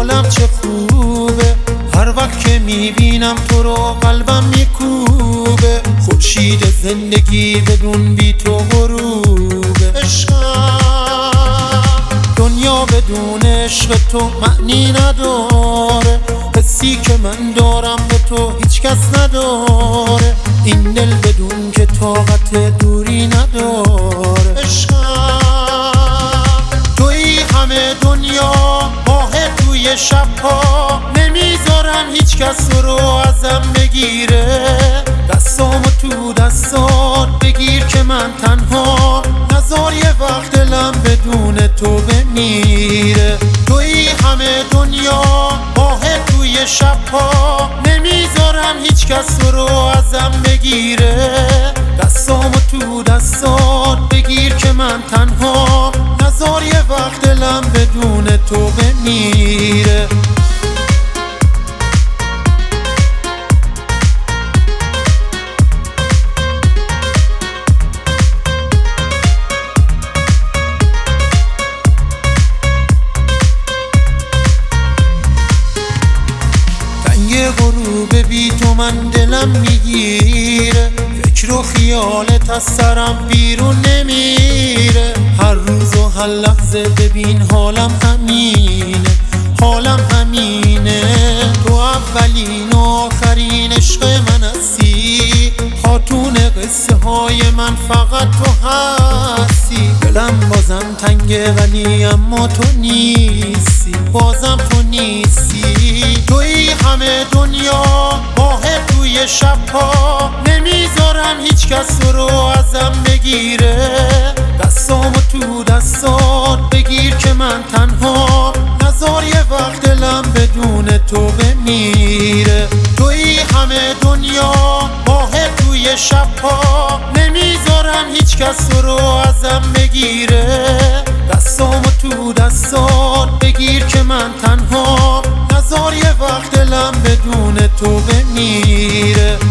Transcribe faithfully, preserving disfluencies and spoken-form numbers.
حالم چه خوبه، هر وقت که میبینم تو رو قلبم میکوبه. خورشید زندگی بدون بی تو غروبه. عشقم دنیا بدون عشق تو معنی نداره، حسی که من دارم به تو هیچ کس نداره. این دل بدون که طاقت دوری نداره. عشقم توی همه دنیا، ماه توی شبها، نمیذارم هیچ کس رو ازم بگیره. دستامو تو دستات بگیر که من تنها، نذار یه وقت دلم بدون تو بمیره. توی همه دنیا، ماه توی شبها، نمیذارم هیچ کس رو ازم بگیره. دستامو تو دستات بگیر که من تنها، نذار یه وقت دلم بدون تو بمیره. یه غروب بی تو من دلم میگیره، فکر و خیالت از سرم بیرون نمیره. هر روز و هر لحظه ببین حالم همینه، حالم همینه. تو اولین و آخرین عشق من هستی، خاتون قصه های من فقط تو هستی. دلم بازم تنگه ولی اما تو نیستی، بازم تو نیستی. توی همه دنیا، ماه توی شبها، نمیذارم هیچ کس رو ازم بگیره. دستامو تو دستات بگیر که من تنها، نذار یه وقت دلم بدون تو بمیره. توی همه دنیا، ماه توی شبها، نمیذارم هیچ کس رو ازم بگیره. دستامو تو دستات بگیر که من تنها، نذار یه وقت دلم بدون تو بمیره.